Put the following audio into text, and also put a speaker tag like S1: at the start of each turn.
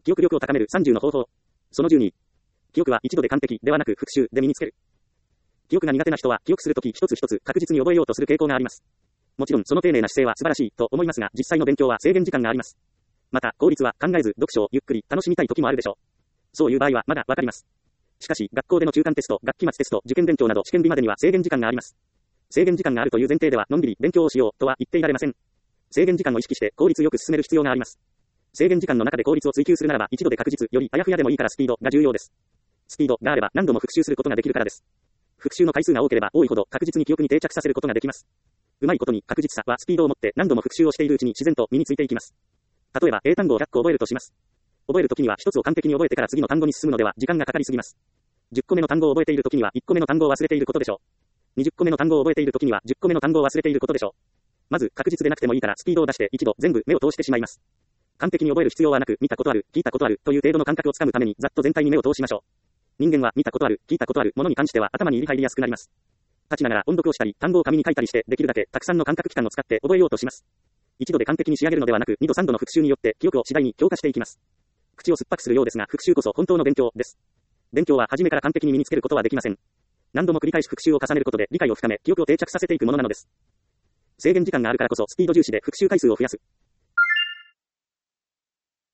S1: 記憶力を高める30の方法。その12。記憶は一度で完璧ではなく復習で身につける。記憶が苦手な人は記憶するとき一つ一つ確実に覚えようとする傾向があります。もちろんその丁寧な姿勢は素晴らしいと思いますが、実際の勉強は制限時間があります。また、効率は考えず読書をゆっくり楽しみたい時もあるでしょう。そういう場合はまだわかります。しかし、学校での中間テスト、学期末テスト、受験勉強など試験日までには制限時間があります。制限時間があるという前提ではのんびり勉強をしようとは言っていられません。制限時間を意識して効率よく進める必要があります。制限時間の中で効率を追求するならば一度で確実よりあやふやでもいいからスピードが重要です。スピードがあれば何度も復習することができるからです。復習の回数が多ければ多いほど確実に記憶に定着させることができます。うまいことに確実さはスピードを持って何度も復習をしているうちに自然と身についていきます。例えば英単語を100個覚えるとします。覚えるときには一つを完璧に覚えてから次の単語に進むのでは時間がかかりすぎます。10個目の単語を覚えているときには1個目の単語を忘れていることでしょう。20個目の単語を覚えているときには10個目の単語を忘れていることでしょう。まず確実でなくてもいいからスピードを出して一度全部目を通してしまいます。完璧に覚える必要はなく見たことある、聞いたことあるという程度の感覚をつかむためにざっと全体に目を通しましょう。人間は見たことある、聞いたことあるものに関しては頭に入りやすくなります。立ちながら音読をしたり、単語を紙に書いたりしてできるだけたくさんの感覚器官を使って覚えようとします。一度で完璧に仕上げるのではなく2度3度の復習によって記憶を次第に強化していきます。口を酸っぱくするようですが復習こそ本当の勉強です。勉強は初めから完璧に身につけることはできません。何度も繰り返し復習を重ねることで理解を深め記憶を定着させていくものなのです。制限時間があるからこそスピード重視で復習回数を増やす。